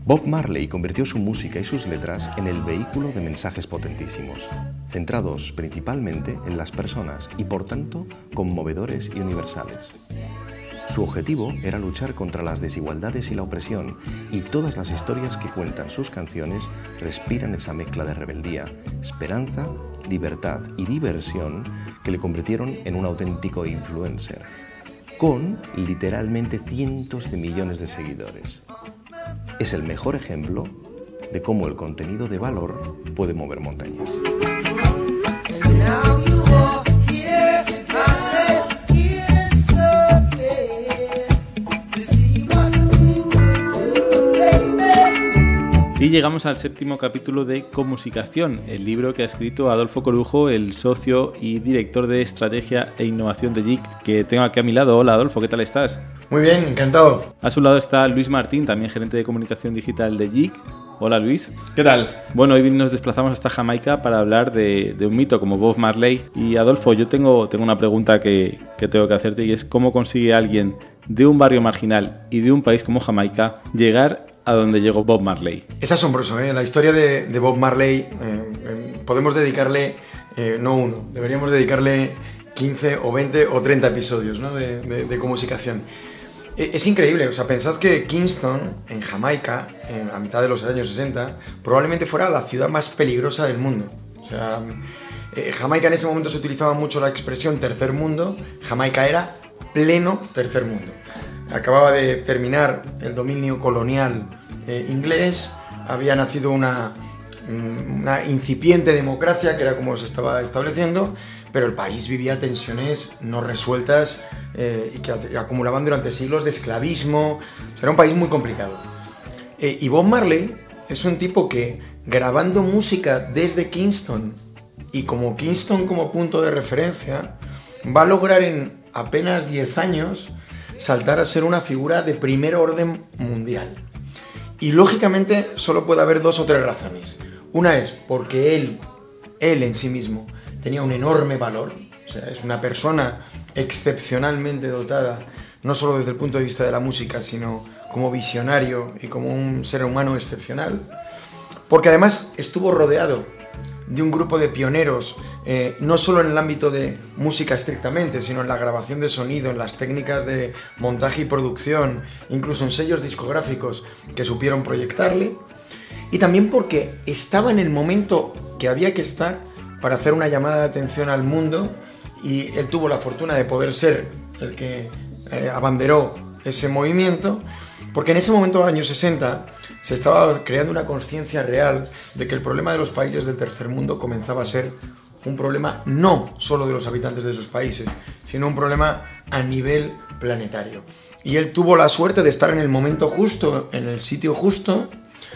Bob Marley convirtió su música y sus letras en el vehículo de mensajes potentísimos, centrados principalmente en las personas y por tanto conmovedores y universales. Su objetivo era luchar contra las desigualdades y la opresión, y todas las historias que cuentan sus canciones respiran esa mezcla de rebeldía, esperanza, libertad y diversión que le convirtieron en un auténtico influencer, con literalmente cientos de millones de seguidores. Es el mejor ejemplo de cómo el contenido de valor puede mover montañas. Y llegamos al 7º capítulo de Comusicación, el libro que ha escrito Adolfo Corujo, el socio y director de estrategia e innovación de JIC, que tengo aquí a mi lado. Hola Adolfo, ¿qué tal estás? Muy bien, encantado. A su lado está Luis Martín, también gerente de comunicación digital de JIC. Hola Luis. ¿Qué tal? Bueno, hoy nos desplazamos hasta Jamaica para hablar de un mito como Bob Marley. Y Adolfo, yo tengo una pregunta que tengo que hacerte, y es ¿cómo consigue alguien de un barrio marginal y de un país como Jamaica llegar a donde llegó Bob Marley? Es asombroso, ¿eh? La historia de Bob Marley podemos dedicarle, no uno, deberíamos dedicarle 15 o 20 o 30 episodios, ¿no? de comunicación. Es increíble, o sea, pensad que Kingston, en Jamaica, a mitad de los años 60, probablemente fuera la ciudad más peligrosa del mundo. O sea, Jamaica en ese momento se utilizaba mucho la expresión tercer mundo. Jamaica era pleno tercer mundo. Acababa de terminar el dominio colonial inglés, había nacido una incipiente democracia, que era como se estaba estableciendo, pero el país vivía tensiones no resueltas y que acumulaban durante siglos de esclavismo. O sea, era un país muy complicado. Y Bob Marley es un tipo que, grabando música desde Kingston y como Kingston como punto de referencia, va a lograr en apenas 10 años saltar a ser una figura de primer orden mundial. Y lógicamente solo puede haber 2 o 3 razones. Una es porque él en sí mismo tenía un enorme valor, o sea, es una persona excepcionalmente dotada, no solo desde el punto de vista de la música, sino como visionario y como un ser humano excepcional. Porque además estuvo rodeado de un grupo de pioneros, no solo en el ámbito de música estrictamente, sino en la grabación de sonido, en las técnicas de montaje y producción, incluso en sellos discográficos que supieron proyectarle, y también porque estaba en el momento que había que estar para hacer una llamada de atención al mundo, y él tuvo la fortuna de poder ser el que abanderó ese movimiento, porque en ese momento, años 60, se estaba creando una conciencia real de que el problema de los países del tercer mundo comenzaba a ser un problema no solo de los habitantes de esos países, sino un problema a nivel planetario. Y él tuvo la suerte de estar en el momento justo, en el sitio justo,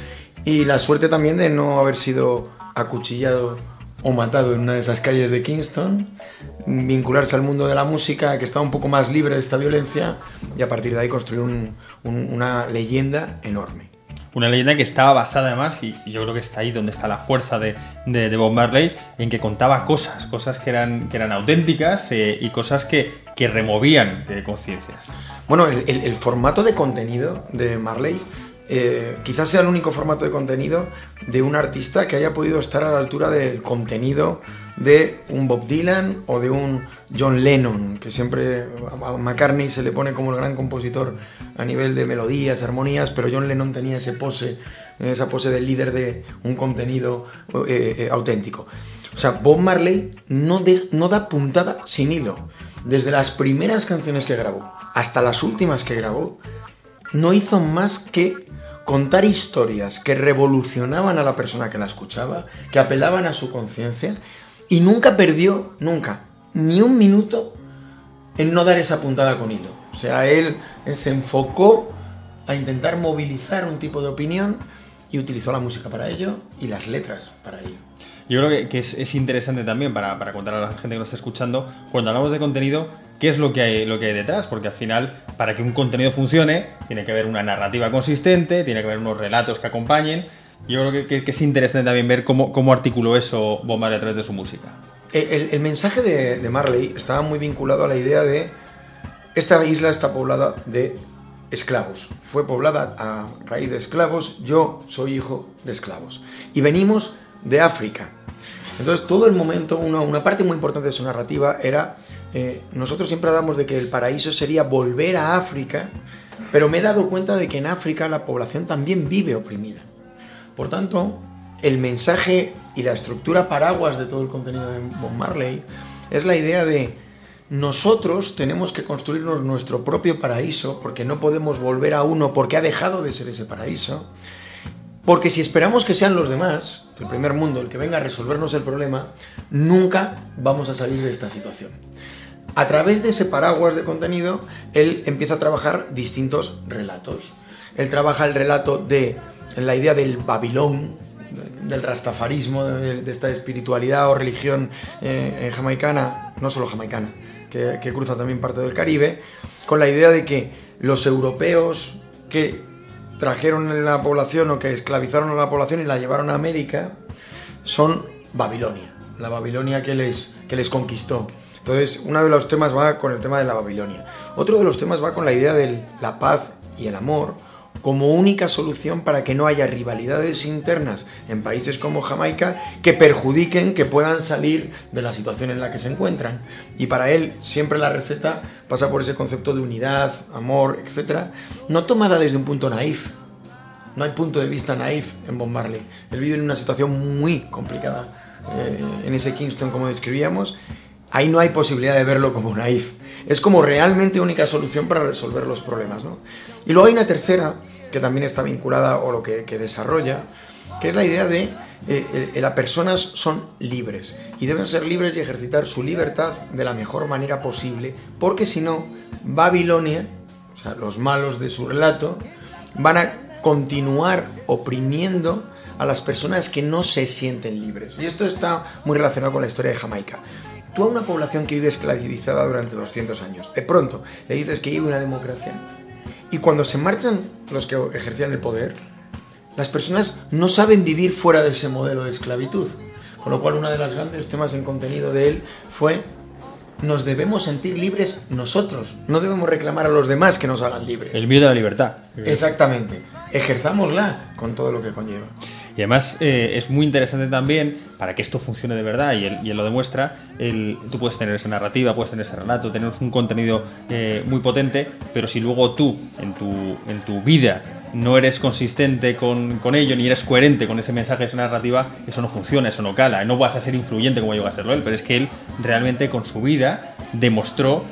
y la suerte también de no haber sido acuchillado o matado en una de esas calles de Kingston, vincularse al mundo de la música, que estaba un poco más libre de esta violencia, y a partir de ahí construir una leyenda enorme. Una leyenda que estaba basada además, y yo creo que está ahí donde está la fuerza de Bob Marley, en que contaba cosas que eran auténticas y cosas que removían conciencias. Bueno, el formato de contenido de Marley quizás sea el único formato de contenido de un artista que haya podido estar a la altura del contenido de un Bob Dylan o de un John Lennon, que siempre a McCartney se le pone como el gran compositor a nivel de melodías, armonías, pero John Lennon tenía esa pose del líder de un contenido auténtico. O sea, Bob Marley no da puntada sin hilo. Desde las primeras canciones que grabó hasta las últimas que grabó, no hizo más que contar historias que revolucionaban a la persona que la escuchaba, que apelaban a su conciencia, y nunca perdió, ni un minuto en no dar esa puntada con hilo. O sea, él se enfocó a intentar movilizar un tipo de opinión y utilizó la música para ello y las letras para ello. Yo creo que es interesante también para contar a la gente que nos está escuchando, cuando hablamos de contenido, qué es lo que hay detrás, porque al final, para que un contenido funcione, tiene que haber una narrativa consistente, tiene que haber unos relatos que acompañen. Yo creo que es interesante también ver cómo articuló eso Bob Marley a través de su música. El mensaje de Marley estaba muy vinculado a la idea de esta isla está poblada de esclavos. Fue poblada a raíz de esclavos. Yo soy hijo de esclavos. Y venimos de África. Entonces, todo el momento, una parte muy importante de su narrativa era... nosotros siempre hablamos de que el paraíso sería volver a África, pero me he dado cuenta de que en África la población también vive oprimida. Por tanto, el mensaje y la estructura paraguas de todo el contenido de Bob Marley es la idea de nosotros tenemos que construirnos nuestro propio paraíso, porque no podemos volver a uno porque ha dejado de ser ese paraíso, porque si esperamos que sean los demás, el primer mundo, el que venga a resolvernos el problema, nunca vamos a salir de esta situación. A través de ese paraguas de contenido, él empieza a trabajar distintos relatos. Él trabaja el relato de la idea del Babilón, del rastafarismo, de esta espiritualidad o religión jamaicana, no solo jamaicana, que cruza también parte del Caribe, con la idea de que los europeos que trajeron a la población o que esclavizaron a la población y la llevaron a América son Babilonia, la Babilonia que les conquistó. Entonces, uno de los temas va con el tema de la Babilonia. Otro de los temas va con la idea de la paz y el amor como única solución para que no haya rivalidades internas en países como Jamaica que perjudiquen, que puedan salir de la situación en la que se encuentran. Y para él siempre la receta pasa por ese concepto de unidad, amor, etc. No tomada desde un punto naif. No hay punto de vista naif en Bob Marley. Él vive en una situación muy complicada en ese Kingston, como describíamos. Ahí no hay posibilidad de verlo como naif. Es como realmente única solución para resolver los problemas, ¿no? Y luego hay una tercera, que también está vinculada o lo que desarrolla, que es la idea de las personas son libres y deben ser libres y ejercitar su libertad de la mejor manera posible, porque si no, Babilonia, o sea, los malos de su relato, van a continuar oprimiendo a las personas que no se sienten libres. Y esto está muy relacionado con la historia de Jamaica. Tú a una población que vive esclavizada durante 200 años, de pronto le dices que vive una democracia, y cuando se marchan los que ejercían el poder, las personas no saben vivir fuera de ese modelo de esclavitud. Con lo cual, uno de los grandes temas en contenido de él fue: nos debemos sentir libres nosotros, no debemos reclamar a los demás que nos hagan libres. El miedo a la libertad. Exactamente. Ejerzámosla con todo lo que conlleva. Y además es muy interesante también, para que esto funcione de verdad, y él lo demuestra, tú puedes tener esa narrativa, puedes tener ese relato, tener un contenido muy potente, pero si luego tú, en tu vida, no eres consistente con ello, ni eres coherente con ese mensaje, esa narrativa, eso no funciona, eso no cala, no vas a ser influyente como llegó a serlo él, pero es que él realmente con su vida demostró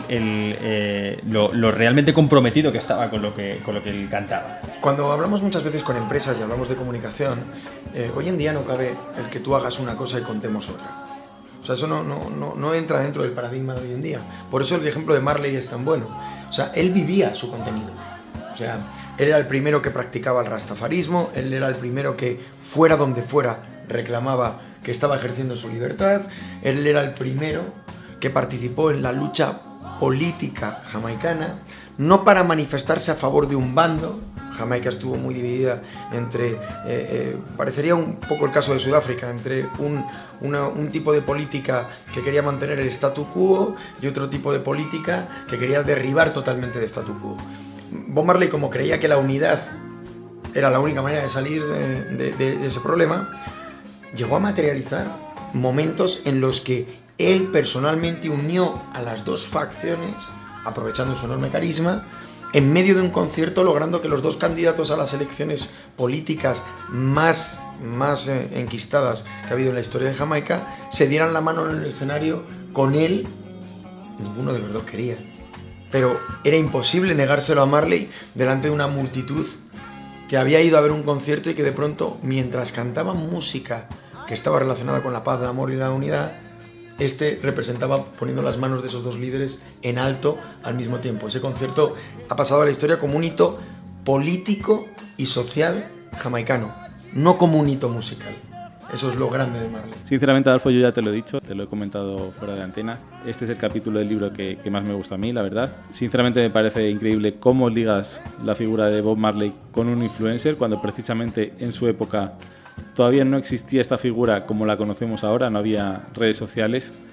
lo realmente comprometido que estaba con lo que él cantaba. Cuando hablamos muchas veces con empresas y hablamos de comunicación, hoy en día no cabe el que tú hagas una cosa y contemos otra. O sea, eso no entra dentro del paradigma de hoy en día. Por eso el ejemplo de Marley es tan bueno. O sea, él vivía su contenido. O sea, él era el primero que practicaba el rastafarismo, él era el primero que, fuera donde fuera, reclamaba que estaba ejerciendo su libertad, él era el primero que participó en la lucha política jamaicana, no para manifestarse a favor de un bando. Jamaica estuvo muy dividida entre, parecería un poco el caso de Sudáfrica, entre un tipo de política que quería mantener el statu quo y otro tipo de política que quería derribar totalmente el statu quo. Bob Marley, como creía que la unidad era la única manera de salir de ese problema, llegó a materializar momentos en los que él personalmente unió a las dos facciones, aprovechando su enorme carisma, en medio de un concierto, logrando que los dos candidatos a las elecciones políticas más enquistadas que ha habido en la historia de Jamaica se dieran la mano en el escenario con él. Ninguno de los dos quería, pero era imposible negárselo a Marley delante de una multitud que había ido a ver un concierto y que de pronto, mientras cantaban música que estaba relacionada con la paz, el amor y la unidad, representaba poniendo las manos de esos dos líderes en alto al mismo tiempo. Ese concierto ha pasado a la historia como un hito político y social jamaicano, no como un hito musical. Eso es lo grande de Marley. Sinceramente, Adolfo, yo ya te lo he dicho, te lo he comentado fuera de antena. Este es el capítulo del libro que más me gusta a mí, la verdad. Sinceramente me parece increíble cómo ligas la figura de Bob Marley con un influencer, cuando precisamente en su época todavía no existía esta figura como la conocemos ahora, no había redes sociales.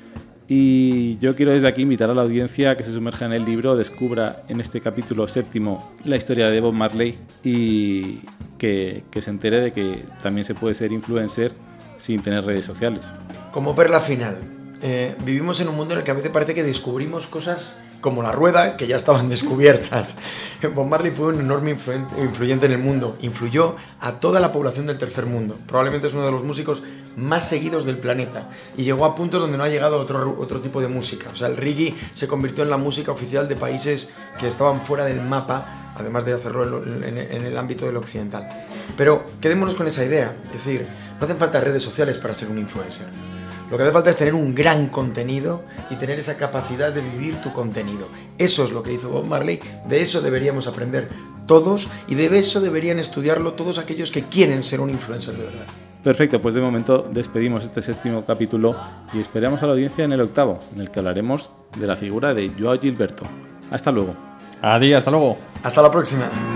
Y yo quiero desde aquí invitar a la audiencia a que se sumerja en el libro, descubra en este capítulo 7 la historia de Bob Marley y que se entere de que también se puede ser influencer sin tener redes sociales. Como perla final, vivimos en un mundo en el que a veces parece que descubrimos cosas como la rueda, que ya estaban descubiertas. Bob Marley fue un enorme influyente en el mundo, influyó a toda la población del tercer mundo, probablemente es uno de los músicos más seguidos del planeta y llegó a puntos donde no ha llegado otro tipo de música. O sea, el reggae se convirtió en la música oficial de países que estaban fuera del mapa, además de hacerlo en el ámbito del occidental. Pero quedémonos con esa idea, es decir, no hacen falta redes sociales para ser un influencer. Lo que hace falta es tener un gran contenido y tener esa capacidad de vivir tu contenido. Eso es lo que hizo Bob Marley, de eso deberíamos aprender todos y de eso deberían estudiarlo todos aquellos que quieren ser un influencer de verdad. Perfecto, pues de momento despedimos este 7º capítulo y esperamos a la audiencia en el 8º, en el que hablaremos de la figura de Joao Gilberto. Hasta luego. Adiós, hasta luego. Hasta la próxima.